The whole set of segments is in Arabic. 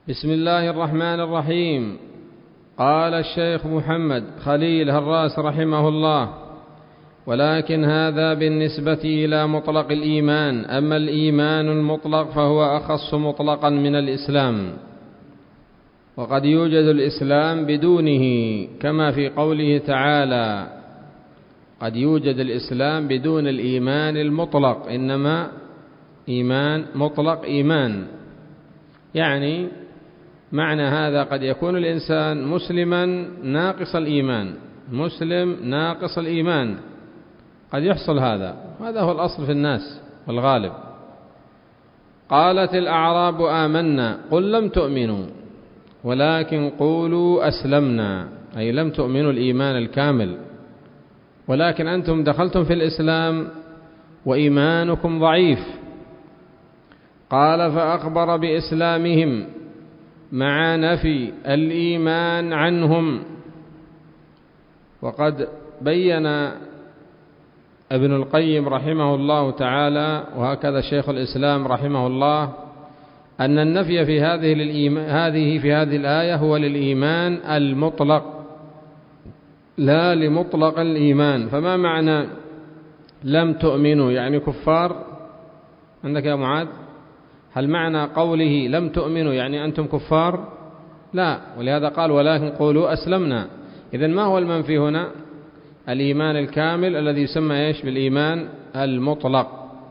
بسم الله الرحمن الرحيم. قال الشيخ محمد خليل هراس رحمه الله: ولكن هذا بالنسبة إلى مطلق الإيمان، أما الإيمان المطلق فهو أخص مطلقا من الإسلام، وقد يوجد الإسلام بدونه، كما في قوله تعالى: قد يوجد الإسلام بدون الإيمان المطلق، إنما إيمان مطلق إيمان، يعني معنى هذا قد يكون الإنسان مسلما ناقص الإيمان، مسلم ناقص الإيمان، قد يحصل هذا هو الأصل في الناس والغالب. قالت الأعراب آمنا قل لم تؤمنوا ولكن قولوا أسلمنا، أي لم تؤمنوا الإيمان الكامل، ولكن أنتم دخلتم في الإسلام وإيمانكم ضعيف. قال: فأخبر بإسلامهم مع نفي الإيمان عنهم. وقد بين ابن القيم رحمه الله تعالى، وهكذا شيخ الإسلام رحمه الله، أن النفي في هذه الآية هو للإيمان المطلق لا لمطلق الإيمان. فما معنى لم تؤمنوا؟ يعني كفار؟ عندك يا معاذ؟ هل معنى قوله لم تؤمنوا يعني أنتم كفار؟ لا، ولهذا قال: ولكن قولوا أسلمنا. إذن ما هو المنفي هنا؟ الإيمان الكامل الذي يسمى بالإيمان المطلق.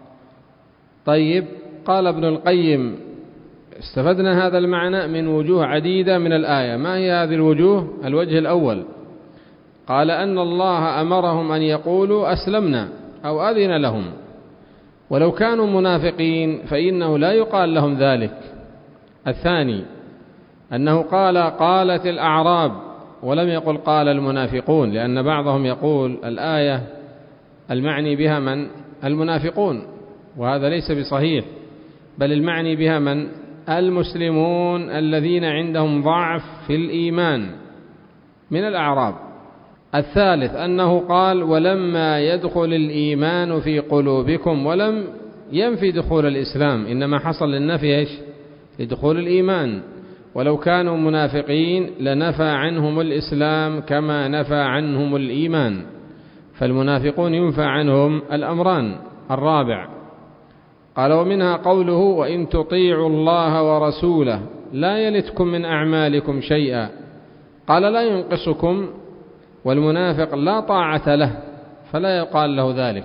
طيب، قال ابن القيم: استفدنا هذا المعنى من وجوه عديدة من الآية. ما هي هذه الوجوه؟ الوجه الأول قال أن الله أمرهم أن يقولوا أسلمنا أو أذن لهم، ولو كانوا منافقين فإنه لا يقال لهم ذلك. الثاني أنه قالت الأعراب ولم يقل قال المنافقون، لأن بعضهم يقول الآية المعني بها من؟ المنافقون، وهذا ليس بصحيح، بل المعني بها من؟ المسلمون الذين عندهم ضعف في الإيمان من الأعراب. الثالث أنه قال: ولما يدخل الإيمان في قلوبكم، ولم ينفي دخول الإسلام، إنما حصل للنفي لدخول الإيمان. ولو كانوا منافقين لنفى عنهم الإسلام كما نفى عنهم الإيمان، فالمنافقون ينفى عنهم الأمران. الرابع قال: ومنها قوله: وإن تطيعوا الله ورسوله لا يلتكم من أعمالكم شيئا. قال: لا ينقصكم، والمنافق لا طاعة له فلا يقال له ذلك.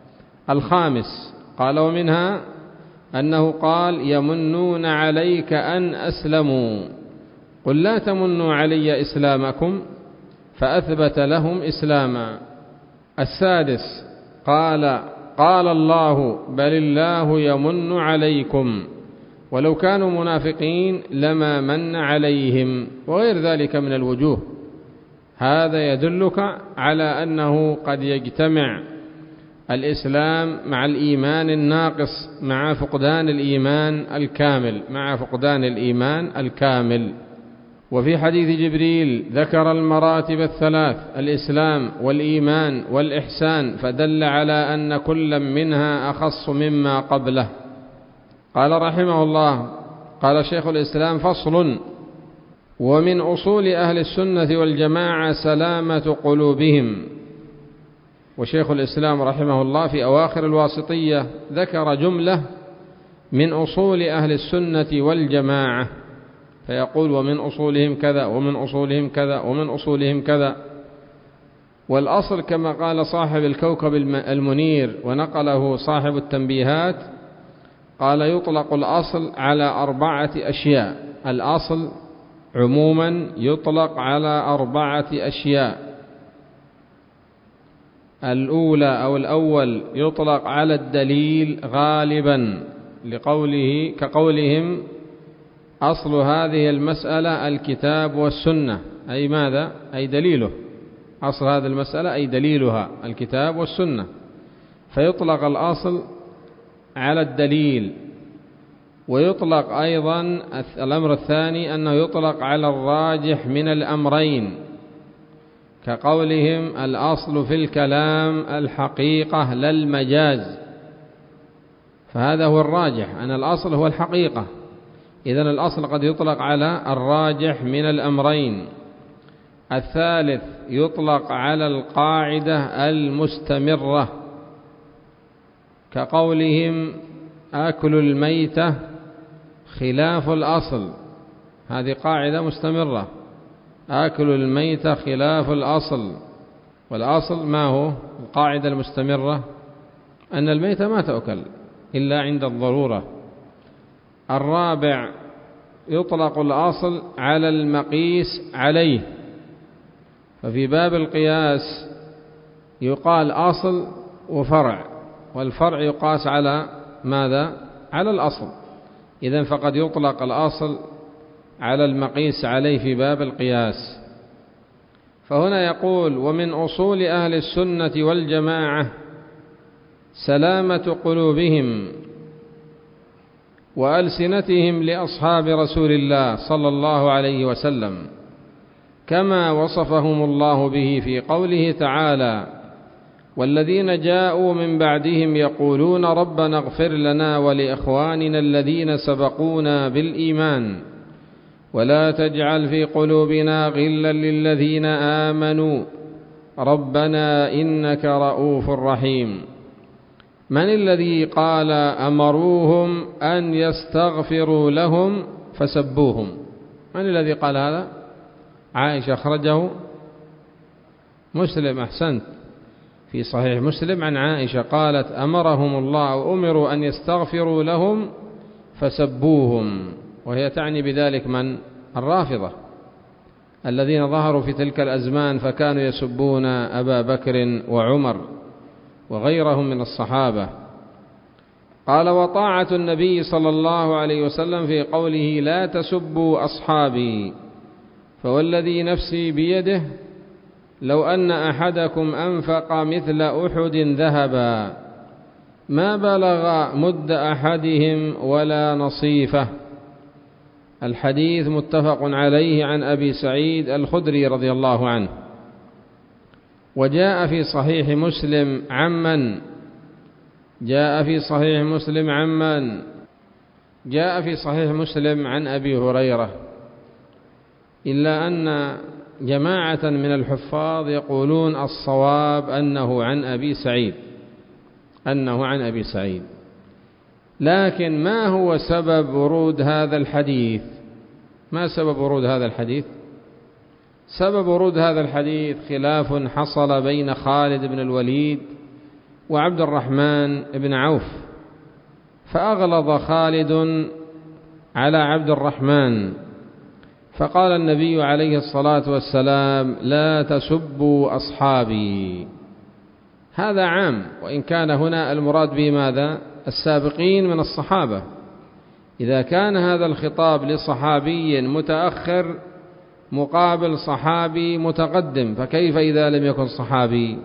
الخامس قال: ومنها أنه قال: يمنون عليك أن أسلموا، قل لا تمنوا علي إسلامكم، فأثبت لهم إسلاما. السادس قال الله: بل الله يمن عليكم، ولو كانوا منافقين لما من عليهم، وغير ذلك من الوجوه. هذا يدلك على أنه قد يجتمع الإسلام مع الإيمان الناقص مع فقدان الإيمان الكامل. وفي حديث جبريل ذكر المراتب الثلاث: الإسلام والإيمان والإحسان، فدل على أن كل منها أخص مما قبله. قال رحمه الله: قال شيخ الإسلام: فصل: ومن أصول أهل السنة والجماعة سلامة قلوبهم. وشيخ الإسلام رحمه الله في أواخر الواسطية ذكر جملة من أصول أهل السنة والجماعة، فيقول: ومن أصولهم كذا ومن أصولهم كذا ومن أصولهم كذا. والأصل كما قال صاحب الكوكب المنير ونقله صاحب التنبيهات، قال: يطلق الأصل على 4 أشياء. الأصل عموما يطلق على 4 أشياء. الأول يطلق على الدليل غالبا، كقولهم: أصل هذه المسألة الكتاب والسنة، أي ماذا؟ أي دليله. أصل هذه المسألة أي دليلها الكتاب والسنة، فيطلق الأصل على الدليل. ويطلق أيضا الأمر الثاني أنه يطلق على الراجح من الأمرين، كقولهم: الأصل في الكلام الحقيقة لا المجاز، فهذا هو الراجح، أن الأصل هو الحقيقة، إذن الأصل قد يطلق على الراجح من الأمرين. الثالث يطلق على القاعدة المستمرة، كقولهم آكل الميتة خلاف الأصل، هذه قاعدة مستمرة، آكل الميتة خلاف الأصل. والأصل ما هو القاعدة المستمرة؟ أن الميتة ما تأكل إلا عند الضرورة. الرابع يطلق الأصل على المقيس عليه، ففي باب القياس يقال أصل وفرع، والفرع يقاس على ماذا؟ على الأصل. إذن فقد يطلق الأصل على المقيس عليه في باب القياس. فهنا يقول: ومن أصول أهل السنة والجماعة سلامة قلوبهم وألسنتهم لأصحاب رسول الله صلى الله عليه وسلم، كما وصفهم الله به في قوله تعالى: والذين جاءوا من بعدهم يقولون ربنا اغفر لنا ولإخواننا الذين سبقونا بالإيمان ولا تجعل في قلوبنا غلا للذين آمنوا ربنا إنك رؤوف رحيم. من الذي قال أمروهم أن يستغفروا لهم فسبوهم؟ من الذي قال هذا؟ عائشة، أخرجه مسلم. أحسنت، في صحيح مسلم عن عائشة قالت: أمرهم الله أمروا أن يستغفروا لهم فسبوهم، وهي تعني بذلك من؟ الرافضة الذين ظهروا في تلك الأزمان، فكانوا يسبون أبا بكر وعمر وغيرهم من الصحابة. قال: وطاعة النبي صلى الله عليه وسلم في قوله لا تسبوا أصحابي، فوالذي نفسي بيده لو أن أحدكم أنفق مثل أحد ذهبا ما بلغ مد أحدهم ولا نصيفه. الحديث متفق عليه عن أبي سعيد الخدري رضي الله عنه. وجاء في صحيح مسلم عمن جاء في صحيح مسلم عن أبي هريرة، إلا أن جماعة من الحفاظ يقولون الصواب أنه عن أبي سعيد. لكن ما هو سبب ورود هذا الحديث؟ ما سبب ورود هذا الحديث؟ سبب ورود هذا الحديث خلاف حصل بين خالد بن الوليد وعبد الرحمن بن عوف، فأغلظ خالد على عبد الرحمن، فقال النبي عليه الصلاة والسلام لا تسبوا أصحابي. هذا عام، وإن كان هنا المراد به ماذا؟ السابقين من الصحابة. إذا كان هذا الخطاب لصحابي متأخر مقابل صحابي متقدم، فكيف إذا لم يكن صحابي؟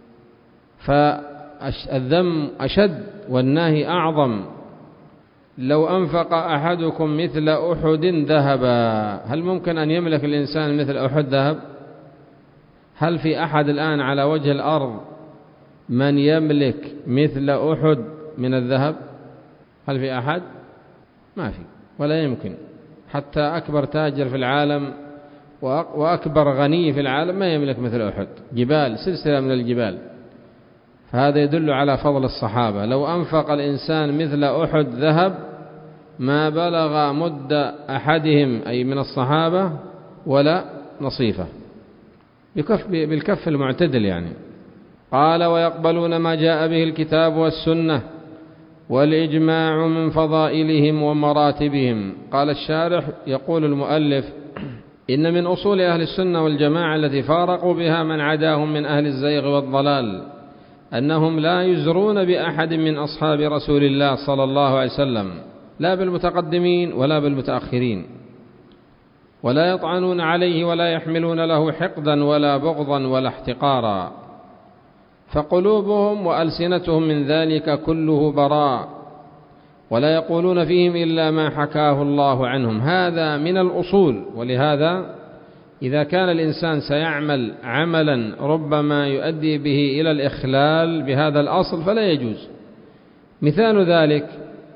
فالذم أشد والنهي أعظم. لو أنفق أحدكم مثل أحد ذهبا، هل ممكن أن يملك الإنسان مثل أحد ذهب؟ هل في أحد الآن على وجه الأرض من يملك مثل أحد من الذهب؟ هل في أحد؟ ما في، ولا يمكن. حتى أكبر تاجر في العالم وأكبر غني في العالم ما يملك مثل أحد، جبال، سلسلة من الجبال. فهذا يدل على فضل الصحابة. لو أنفق الإنسان مثل أحد ذهب ما بلغ مد أحدهم، أي من الصحابة، ولا نصيفه، بالكف المعتدل يعني. قال: ويقبلون ما جاء به الكتاب والسنة والإجماع من فضائلهم ومراتبهم. قال الشارح: يقول المؤلف: إن من أصول أهل السنة والجماعة التي فارقوا بها من عداهم من أهل الزيغ والضلال أنهم لا يزرون بأحد من أصحاب رسول الله صلى الله عليه وسلم، لا بالمتقدمين ولا بالمتأخرين، ولا يطعنون عليه ولا يحملون له حقدا ولا بغضا ولا احتقارا، فقلوبهم وألسنتهم من ذلك كله براء، ولا يقولون فيهم إلا ما حكاه الله عنهم. هذا من الأصول. ولهذا إذا كان الإنسان سيعمل عملا ربما يؤدي به إلى الإخلال بهذا الأصل فلا يجوز. مثال ذلك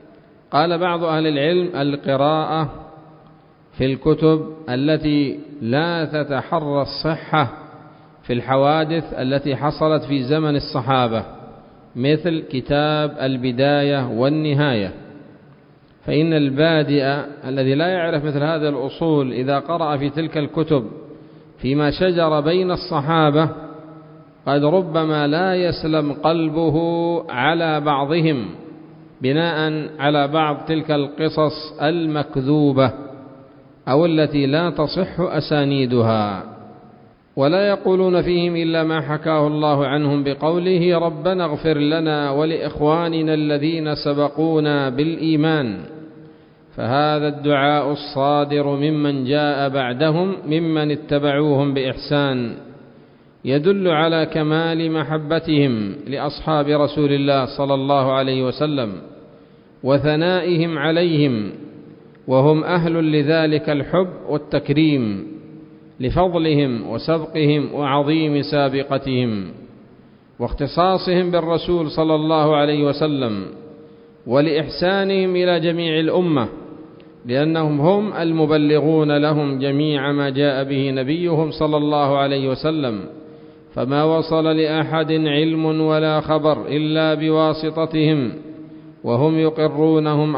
قال بعض أهل العلم: القراءة في الكتب التي لا تتحرى الصحة في الحوادث التي حصلت في زمن الصحابة، مثل كتاب البداية والنهاية، فإن البادئ الذي لا يعرف مثل هذه الأصول إذا قرأ في تلك الكتب فيما شجر بين الصحابة قد ربما لا يسلم قلبه على بعضهم بناء على بعض تلك القصص المكذوبة أو التي لا تصح أسانيدها، ولا يقولون فيهم إلا ما حكاه الله عنهم بقوله: ربنا اغفر لنا ولإخواننا الذين سبقونا بالإيمان. فهذا الدعاء الصادر ممن جاء بعدهم ممن اتبعوهم بإحسان يدل على كمال محبتهم لأصحاب رسول الله صلى الله عليه وسلم وثنائهم عليهم، وهم أهل لذلك الحب والتكريم لفضلهم وسبقهم وعظيم سابقتهم واختصاصهم بالرسول صلى الله عليه وسلم، ولإحسانهم إلى جميع الأمة، لأنهم هم المبلغون لهم جميع ما جاء به نبيهم صلى الله عليه وسلم، فما وصل لأحد علم ولا خبر إلا بواسطتهم، وهم يقرونهم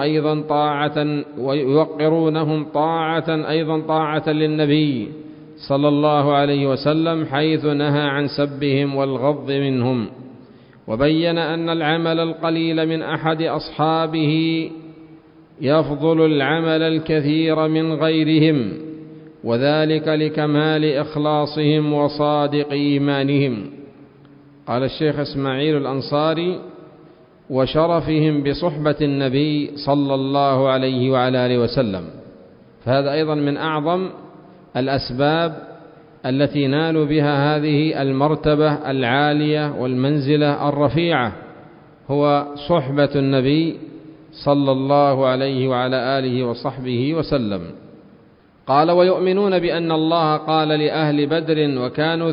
أيضا طاعة للنبي صلى الله عليه وسلم، حيث نهى عن سبهم والغض منهم، وبين أن العمل القليل من أحد أصحابه يفضل العمل الكثير من غيرهم، وذلك لكمال إخلاصهم وصادق إيمانهم. قال الشيخ إسماعيل الأنصاري: وشرفهم بصحبة النبي صلى الله عليه وعلى آله وسلم. فهذا أيضا من أعظم الأسباب التي نالوا بها هذه المرتبة العالية والمنزلة الرفيعة، هو صحبة النبي صلى الله عليه وعلى آله وصحبه وسلم. قال: ويؤمنون بأن الله قال لأهل بدر وكانوا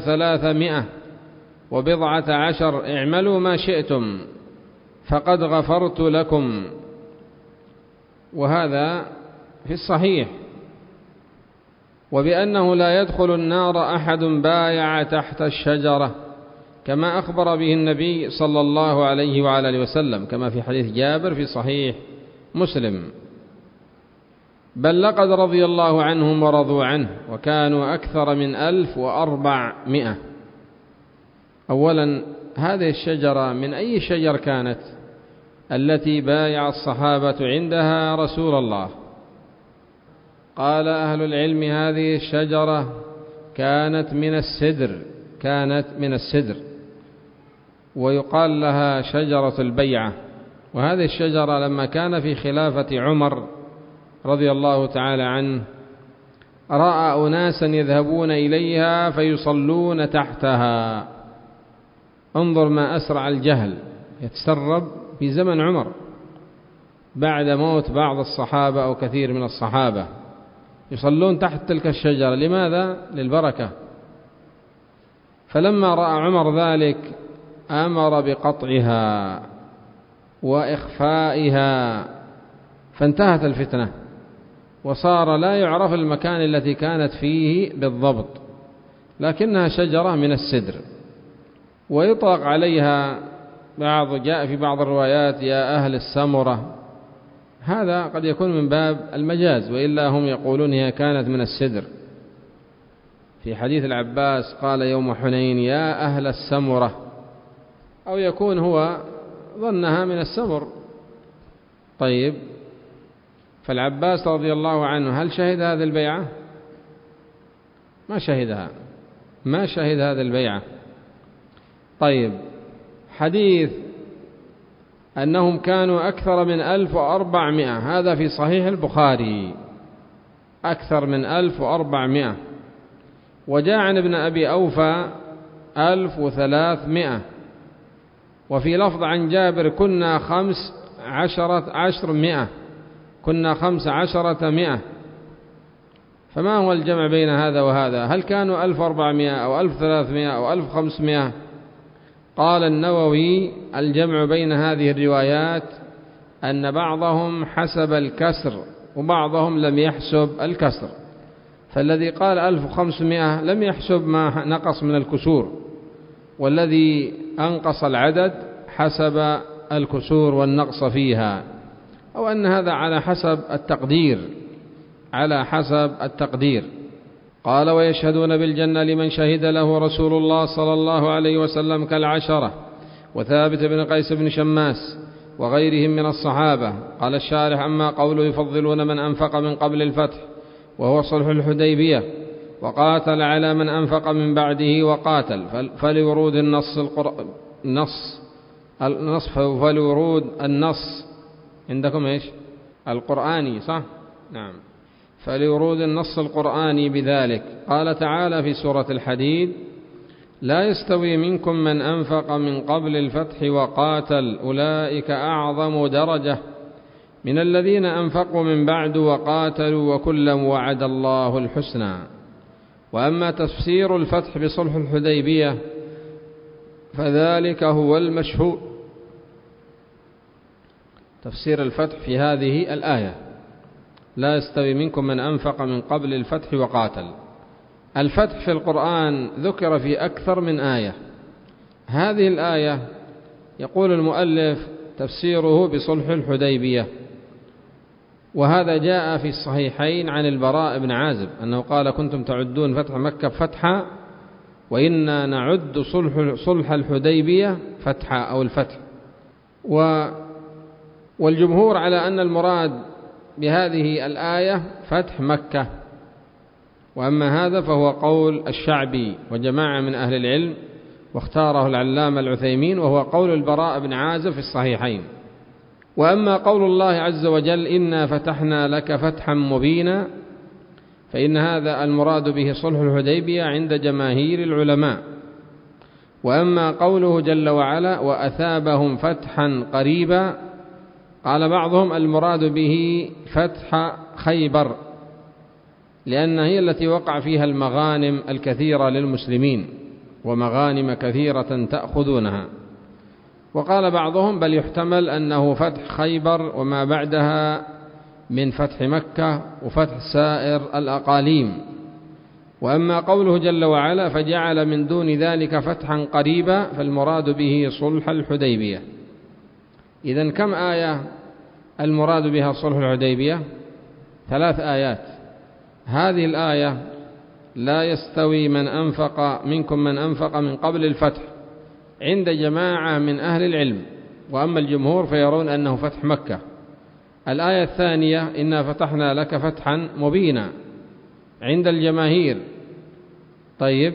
310 اعملوا ما شئتم فقد غفرت لكم. وهذا في الصحيح. وبأنه لا يدخل النار أحد بايع تحت الشجرة، كما أخبر به النبي صلى الله عليه وعلى آله وسلم، كما في حديث جابر في صحيح مسلم: بل لقد رضي الله عنهم ورضوا عنه وكانوا أكثر من 1400. أولا، هذه الشجرة من أي شجر كانت التي بايع الصحابة عندها رسول الله؟ قال أهل العلم: هذه الشجرة كانت من السدر، ويقال لها شجرة البيعة. وهذه الشجرة لما كان في خلافة عمر رضي الله تعالى عنه رأى أناسا يذهبون إليها فيصلون تحتها. انظر ما أسرع الجهل يتسرب في زمن عمر بعد موت بعض الصحابة أو كثير من الصحابة، يصلون تحت تلك الشجرة. لماذا؟ للبركة. فلما رأى عمر ذلك أمر بقطعها وإخفائها، فانتهت الفتنة وصار لا يعرف المكان التي كانت فيه بالضبط، لكنها شجرة من السدر. ويطلق عليها جاء في بعض الروايات يا أهل السمرة، هذا قد يكون من باب المجاز، وإلا هم يقولون هي كانت من السدر. في حديث العباس قال يوم حنين يا أهل السمرة، أو يكون هو ظنها من السمر. طيب، فالعباس رضي الله عنه هل شهد هذه البيعة؟ ما شهد هذه البيعة. طيب، حديث أنهم كانوا أكثر من 1400، هذا في صحيح البخاري، أكثر من 1400. وجاء عن ابن أبي أوفى 1300. وفي لفظ عن جابر كنا 15 مئة. فما هو الجمع بين هذا وهذا؟ هل كانوا 1400 أو 1300 أو 1500؟ قال النووي الجمع بين هذه الروايات أن بعضهم حسب الكسر وبعضهم لم يحسب الكسر، فالذي قال 1500 لم يحسب ما نقص من الكسور، والذي أنقص العدد حسب الكسور والنقص فيها، أو أن هذا على حسب التقدير. قال: ويشهدون بالجنة لمن شهد له رسول الله صلى الله عليه وسلم كالعشرة وثابت بن قيس بن شماس وغيرهم من الصحابة. قال الشارح: أما قوله يفضلون من أنفق من قبل الفتح وهو صلح الحديبية وقاتل على من أنفق من بعده وقاتل، فلورود النص عندكم إيش؟ القرآني، صح؟ نعم، فلورود النص القرآني بذلك. قال تعالى في سورة الحديد: لا يستوي منكم من أنفق من قبل الفتح وقاتل أولئك أعظم درجة من الذين أنفقوا من بعد وقاتلوا وكلا وعد الله الحسنى. وأما تفسير الفتح بصلح الحديبية فذلك هو المشهور. تفسير الفتح في هذه الآية: لا يستوي منكم من أنفق من قبل الفتح وقاتل. الفتح في القرآن ذكر في أكثر من آية. هذه الآية يقول المؤلف تفسيره بصلح الحديبية، وهذا جاء في الصحيحين عن البراء بن عازب أنه قال: كنتم تعدون فتح مكة فتحا وإنا نعد صلح الحديبية فتحا أو الفتح. والجمهور على أن المراد بهذه الآية فتح مكة، وأما هذا فهو قول الشعبي وجماعة من أهل العلم، واختاره العلامة العثيمين، وهو قول البراء بن عازب في الصحيحين. وأما قول الله عز وجل: إنا فتحنا لك فتحا مبينا، فإن هذا المراد به صلح الحديبية عند جماهير العلماء. وأما قوله جل وعلا: وأثابهم فتحا قريبا، قال بعضهم المراد به فتح خيبر، لأن هي التي وقع فيها المغانم الكثيرة للمسلمين، ومغانم كثيرة تأخذونها. وقال بعضهم بل يحتمل أنه فتح خيبر وما بعدها من فتح مكة وفتح سائر الأقاليم. وأما قوله جل وعلا: فجعل من دون ذلك فتحا قريبا، فالمراد به صلح الحديبية. إذن كم آية المراد بها صلح الحديبية؟ 3 آيات. هذه الآية: لا يستوي منكم من أنفق من قبل الفتح، عند جماعة من أهل العلم، وأما الجمهور فيرون أنه فتح مكة. الآية الثانية: إنا فتحنا لك فتحا مبينا، عند الجماهير. طيب،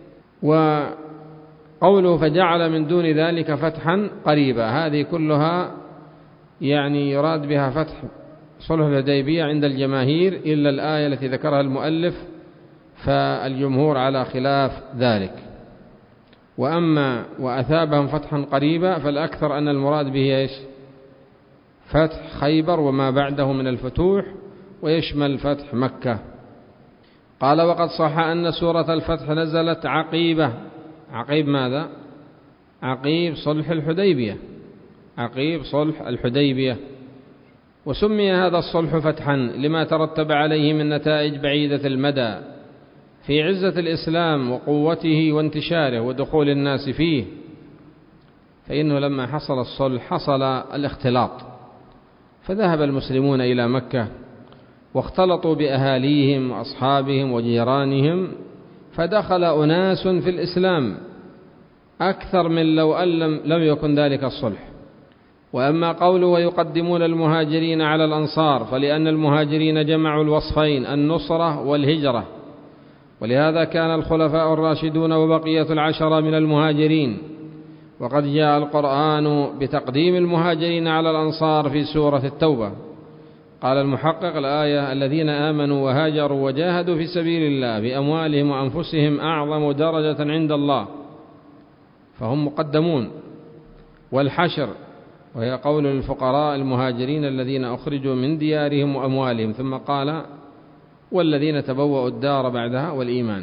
وقوله فجعل من دون ذلك فتحا قريبا، هذه كلها يعني يراد بها فتح صلح الحديبية عند الجماهير، إلا الآية التي ذكرها المؤلف فالجمهور على خلاف ذلك. وأما وأثابهم فتحا قريبا فالأكثر أن المراد به إيش؟ فتح خيبر وما بعده من الفتوح، ويشمل فتح مكة. قال: وقد صح أن سورة الفتح نزلت عقيبة. عقيب ماذا؟ عقيب صلح الحديبية، عقيب صلح الحديبية. وسمي هذا الصلح فتحا لما ترتب عليه من نتائج بعيدة المدى في عزة الإسلام وقوته وانتشاره ودخول الناس فيه. فإنه لما حصل الصلح حصل الاختلاط، فذهب المسلمون إلى مكة واختلطوا بأهاليهم وأصحابهم وجيرانهم، فدخل أناس في الإسلام أكثر من لو أن لم يكن ذلك الصلح. وأما قوله ويقدمون المهاجرين على الأنصار، فلأن المهاجرين جمعوا الوصفين النصرة والهجرة، ولهذا كان الخلفاء الراشدون وبقية العشرة من المهاجرين. وقد جاء القرآن بتقديم المهاجرين على الأنصار في سورة التوبة. قال المحقق الآية: الذين آمنوا وهاجروا وجاهدوا في سبيل الله بأموالهم وأنفسهم أعظم درجة عند الله، فهم مقدمون. والحشر، وهي قول الفقراء المهاجرين الذين أخرجوا من ديارهم وأموالهم، ثم قال: والذين تبوأوا الدار بعدها والإيمان.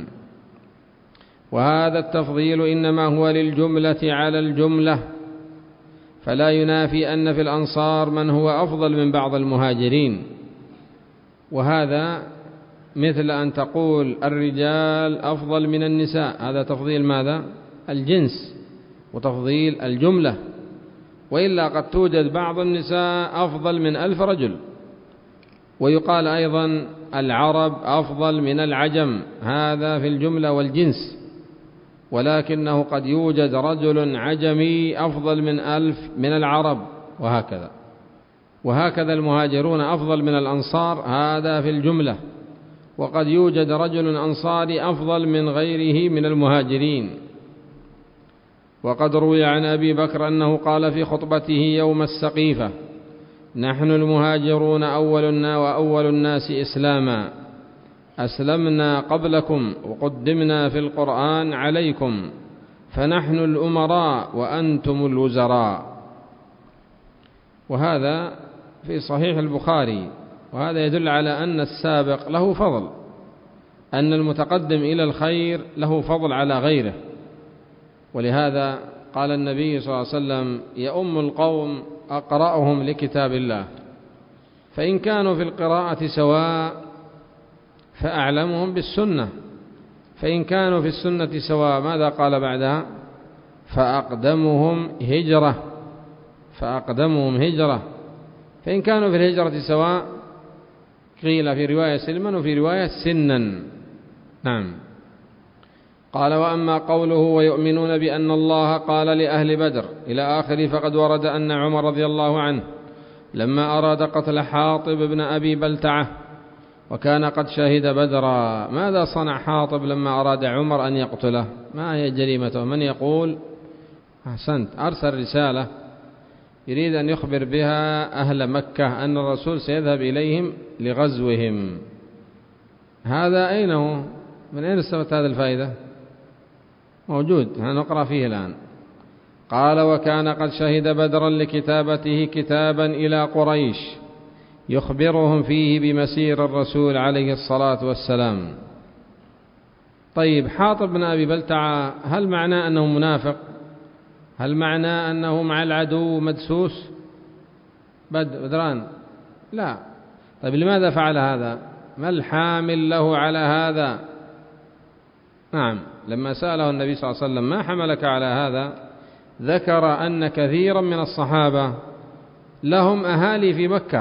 وهذا التفضيل إنما هو للجملة على الجملة، فلا ينافي أن في الأنصار من هو أفضل من بعض المهاجرين، وهذا مثل أن تقول الرجال أفضل من النساء، هذا تفضيل ماذا؟ الجنس وتفضيل الجملة، وإلا قد توجد بعض النساء أفضل من 1000 رجل. ويقال أيضا العرب أفضل من العجم، هذا في الجملة والجنس، ولكنه قد يوجد رجل عجمي أفضل من 1000 من العرب، وهكذا المهاجرون أفضل من الأنصار، هذا في الجملة، وقد يوجد رجل أنصاري أفضل من غيره من المهاجرين. وقد روي عن أبي بكر أنه قال في خطبته يوم السقيفة: نحن المهاجرون أول الناس إسلاما، أسلمنا قبلكم وقدمنا في القرآن عليكم، فنحن الأمراء وأنتم الوزراء. وهذا في صحيح البخاري، وهذا يدل على أن السابق له فضل، أن المتقدم إلى الخير له فضل على غيره. ولهذا قال النبي صلى الله عليه وسلم: يؤم القوم أقرأهم لكتاب الله، فإن كانوا في القراءة سواء فأعلمهم بالسنة، فإن كانوا في السنة سواء ماذا قال بعدها؟ فأقدمهم هجرة، فإن كانوا في الهجرة سواء قيل في رواية سلما وفي رواية سنا. نعم. قال: وأما قوله ويؤمنون بأن الله قال لأهل بدر إلى آخره، فقد ورد أن عمر رضي الله عنه لما أراد قتل حاطب بن أبي بلتعة وكان قد شهد بدرا، ماذا صنع حاطب لما أراد عمر أن يقتله؟ ما هي جريمته؟ من يقول؟ أحسنت، أرسل رسالة يريد أن يخبر بها أهل مكة أن الرسول سيذهب إليهم لغزوهم. هذا أين هو؟ من أين استفدت هذه الفائدة؟ موجود، نقرأ فيه الآن. قال: وكان قد شهد بدرا لكتابته كتابا إلى قريش يخبرهم فيه بمسير الرسول عليه الصلاة والسلام. طيب، حاطب بن أبي بلتعة هل معناه أنه منافق؟ هل معناه أنه مع العدو مدسوس بدران؟ لا. طيب، لماذا فعل هذا؟ ما الحامل له على هذا؟ نعم، لما سأله النبي صلى الله عليه وسلم: ما حملك على هذا؟ ذكر أن كثيرا من الصحابة لهم أهالي في مكة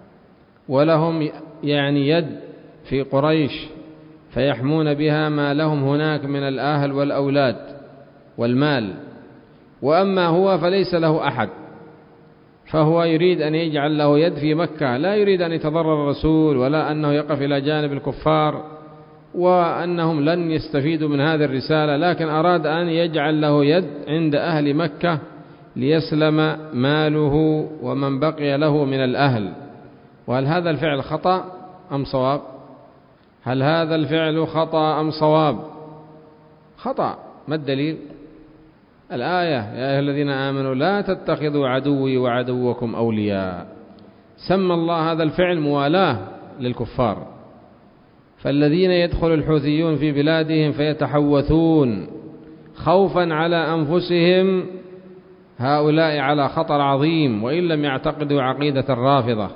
ولهم يد في قريش، فيحمون بها ما لهم هناك من الأهل والأولاد والمال، وأما هو فليس له أحد، فهو يريد أن يجعل له يد في مكة، لا يريد أن يتضرر الرسول ولا أنه يقف إلى جانب الكفار وأنهم لن يستفيدوا من هذه الرسالة، لكن أراد أن يجعل له يد عند أهل مكة ليسلم ماله ومن بقي له من الأهل. وهل هذا الفعل خطأ أم صواب؟ هل هذا الفعل خطأ أم صواب؟ خطأ. ما الدليل؟ الآية: يا أيها الذين آمنوا لا تتخذوا عدوي وعدوكم أولياء. سمى الله هذا الفعل موالاة للكفار. فالذين يدخل الحوثيون في بلادهم فيتحوثون خوفا على أنفسهم، هؤلاء على خطر عظيم وإن لم يعتقدوا عقيدة الرافضة.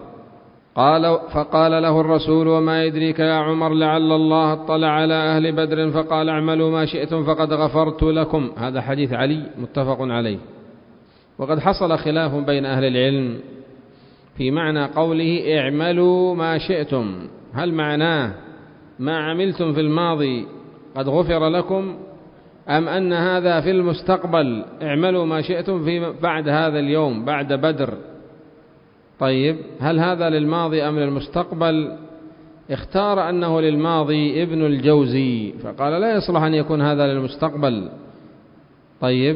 فقال له الرسول: وما يدريك يا عمر لعل الله اطلع على أهل بدر فقال اعملوا ما شئتم فقد غفرت لكم. هذا حديث علي متفق عليه. وقد حصل خلاف بين أهل العلم في معنى قوله اعملوا ما شئتم، هل معناه ما عملتم في الماضي قد غفر لكم، أم أن هذا في المستقبل اعملوا ما شئتم في بعد هذا اليوم بعد بدر؟ طيب، هل هذا للماضي أم للمستقبل؟ اختار أنه للماضي ابن الجوزي، فقال لا يصلح أن يكون هذا للمستقبل. طيب،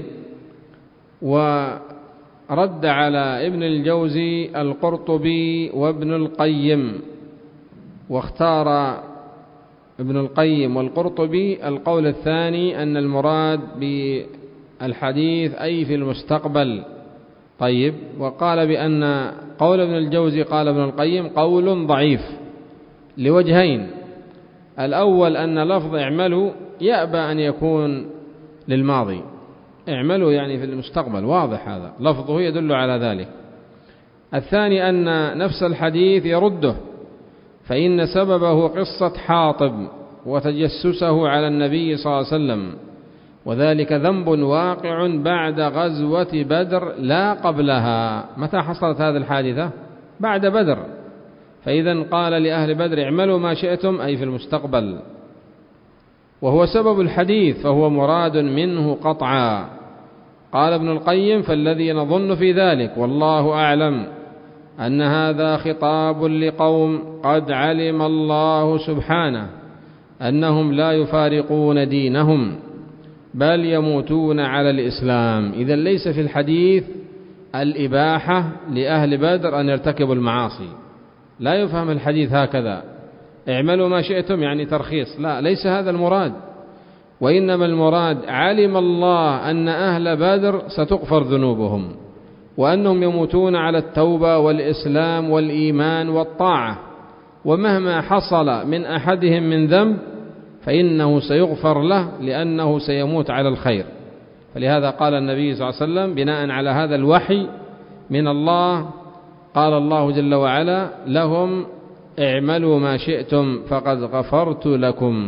ورد على ابن الجوزي القرطبي وابن القيم، واختار ابن القيم والقرطبي القول الثاني أن المراد بالحديث أي في المستقبل. طيب، وقال بأن قول ابن الجوزي قال ابن القيم قول ضعيف لوجهين: الأول أن لفظ اعملوا يأبى أن يكون للماضي، اعملوا يعني في المستقبل، واضح هذا لفظه يدل على ذلك. الثاني أن نفس الحديث يرده، فإن سببه قصة حاطب وتجسسه على النبي صلى الله عليه وسلم، وذلك ذنب واقع بعد غزوة بدر لا قبلها. متى حصلت هذه الحادثة؟ بعد بدر، فإذا قال لأهل بدر اعملوا ما شئتم، أي في المستقبل، وهو سبب الحديث، فهو مراد منه قطعا. قال ابن القيم فالذي نظن في ذلك والله أعلم أن هذا خطاب لقوم قد علم الله سبحانه أنهم لا يفارقون دينهم بل يموتون على الإسلام. إذن ليس في الحديث الإباحة لأهل بدر أن يرتكبوا المعاصي، لا يفهم الحديث هكذا اعملوا ما شئتم يعني ترخيص، لا، ليس هذا المراد، وإنما المراد علم الله أن أهل بدر ستغفر ذنوبهم، وأنهم يموتون على التوبة والإسلام والإيمان والطاعة، ومهما حصل من أحدهم من ذنب فإنه سيغفر له لأنه سيموت على الخير. فلهذا قال النبي صلى الله عليه وسلم بناء على هذا الوحي من الله، قال الله جل وعلا لهم اعملوا ما شئتم فقد غفرت لكم.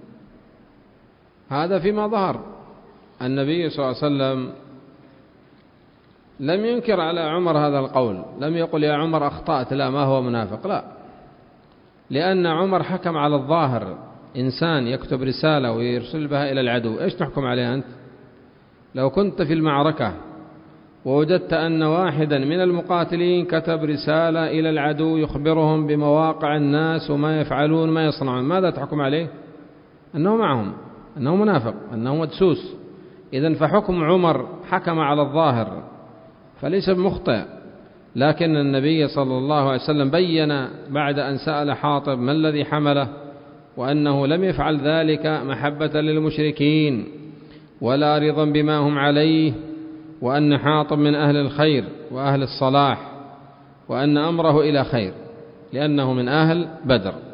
هذا فيما ظهر. النبي صلى الله عليه وسلم لم ينكر على عمر هذا القول، لم يقل يا عمر أخطأت، لا، ما هو منافق، لا، لأن عمر حكم على الظاهر. إنسان يكتب رسالة ويرسل بها إلى العدو، إيش تحكم عليه أنت؟ لو كنت في المعركة ووجدت أن واحدا من المقاتلين كتب رسالة إلى العدو يخبرهم بمواقع الناس وما يفعلون ما يصنعون، ماذا تحكم عليه؟ أنه معهم، أنه منافق، أنه مدسوس. إذن فحكم عمر حكم على الظاهر فليس بمخطئ، لكن النبي صلى الله عليه وسلم بين بعد أن سأل حاطب ما الذي حمله، وأنه لم يفعل ذلك محبة للمشركين ولا رضا بما هم عليه، وأن حاطب من أهل الخير وأهل الصلاح، وأن أمره إلى خير لأنه من أهل بدر.